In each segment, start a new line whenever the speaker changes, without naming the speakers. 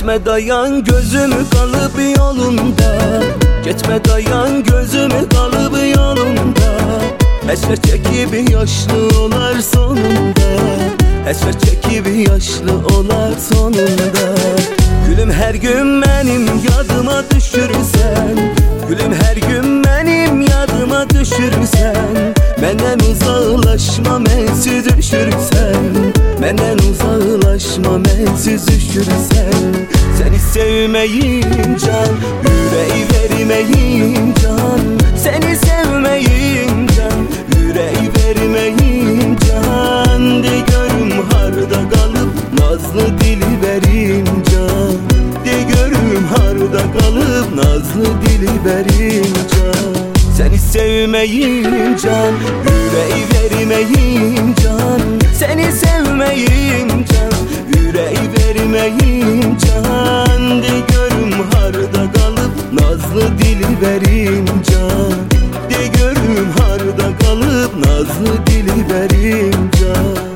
Gitme dayan gözümü kalıp yolunda, gitme dayan gözümü kalıp yolunda. Esmer çekip yaşlı olar sonunda, esmer çekip yaşlı olar sonunda. Gülüm her gün benim yadıma düşürsen, gülüm her gün benim yadıma düşürsen. Benden uzaklaşma mensiz düşürsen, benden uzaklaşma mensiz düşürsen. Seni sevmeyim can, yüreği vermeyim can. Seni sevmeyim can, yüreği vermeyim can. De görüm harda kalıp nazlı dilberim can. De görüm harda kalıp nazlı dilberim can. Seni sevmeyim can, yüreği vermeyim can. Seni sevmeyim can, yüreği vermeyim can. De görüm harda kalıp nazlı dilberim can. De görüm harda kalıp nazlı dilberim can.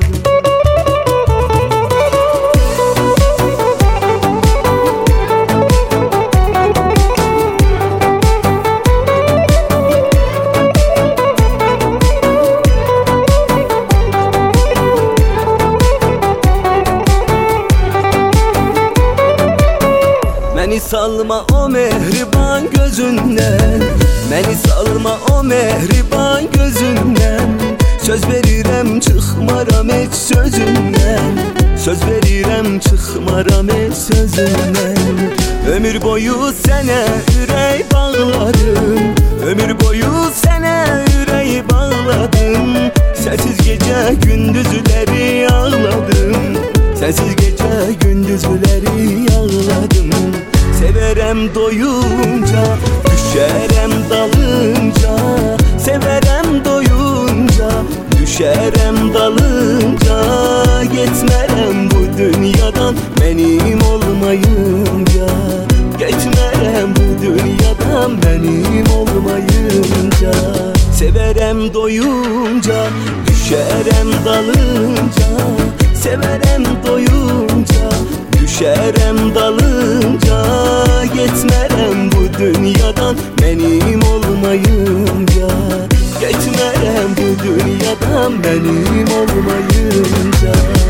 Beni salma o mehriban gözünden, beni salma o mehriban gözünden. Söz veririm çıkmaram hiç sözünden, söz veririm çıkmaram hiç sözünden. Ömür boyu sana yüreği bağladım, ömür boyu sana yüreği bağladım. Sensiz gece gündüzleri ağladım, sensiz gece gündüzleri ağladım. Severem doyunca, düşerem dalınca. Severem doyunca, düşerem dalınca. Gitmerem bu dünyadan benim olmayınca. Gitmerem bu dünyadan benim olmayınca. Severem doyunca, düşerem dalınca. Severem doyunca, düşerem dalınca. Gitmerem bu dünyadan benim olmayınca. Gitmerem bu dünyadan benim olmayınca.